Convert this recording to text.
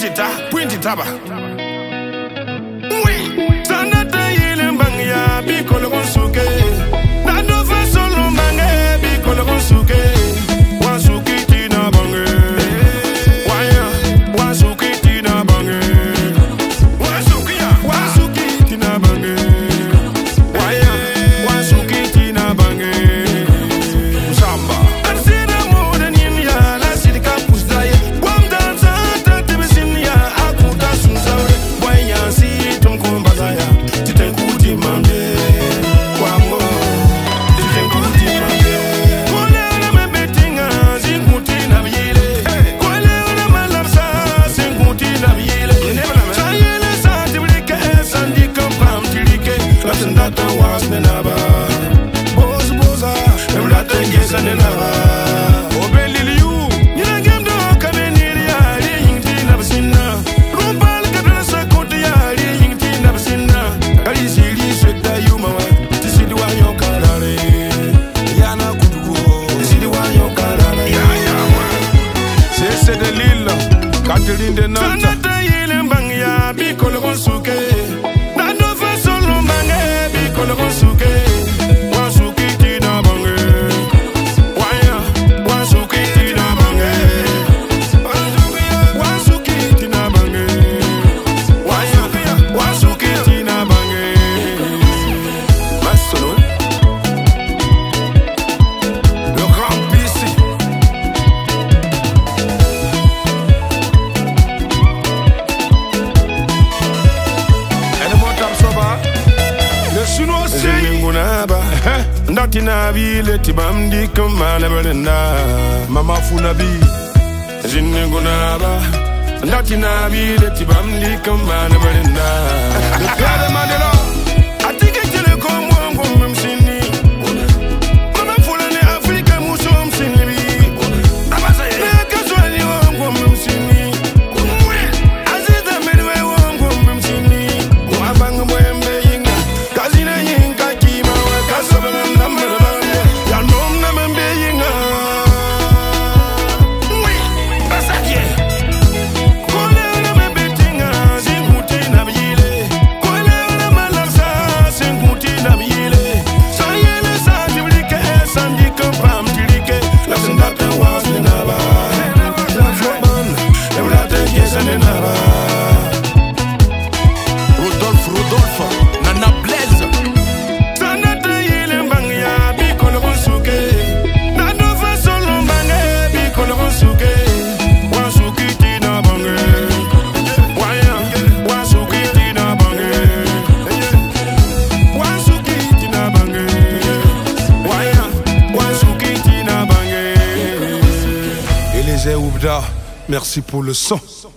Puintitaba. Oui, Sanata Yilembanga, Bicolo Consuke. Nado Fasolo Manga, Bicolo Consuke. Wasuki Tina Bange. Waya, Wasuki Tina Bange. Wasuki Tina Bange. Waya, Wasuki Tina Bange. Samba. Ansina Modan Yimya, La Sidika Pusdaya. Sanata Yilembanga, Bicolo Consuke. Nado Fasolo Manga, Bicolo Consuke. Wasuki Tina Bange. Waya, Wasuki Tina Bange. Wasuki Tina Bange. Waya, Wasuki Tina Bange. Masolo. Le grand PC. Zingunaba, Natina Ville, Tibamdi, Kamana Berenda, Mama Funabi, Zingunaba, Natina Ville, Tibamdi, Kamana Berenda, the Père Mandela, I think it's Telecom, one Sini, Mama Fulani, Africa, Musom Sini, Amasa, Casually, one Sini, Aziza Medway, one Sini, Wabang Wembe. Rodolphe, Nana Blaise. Sanata Yilembanga, Bicolo Consuke. Nado Fasolo Manga, Bicolo Consuke. Wasuki Tina Bange. Waya, Wasuki Tina Bange. Wasuki Tina Bange. Waya, Wasuki Tina Bange. Elisée Oubda, merci pour le son.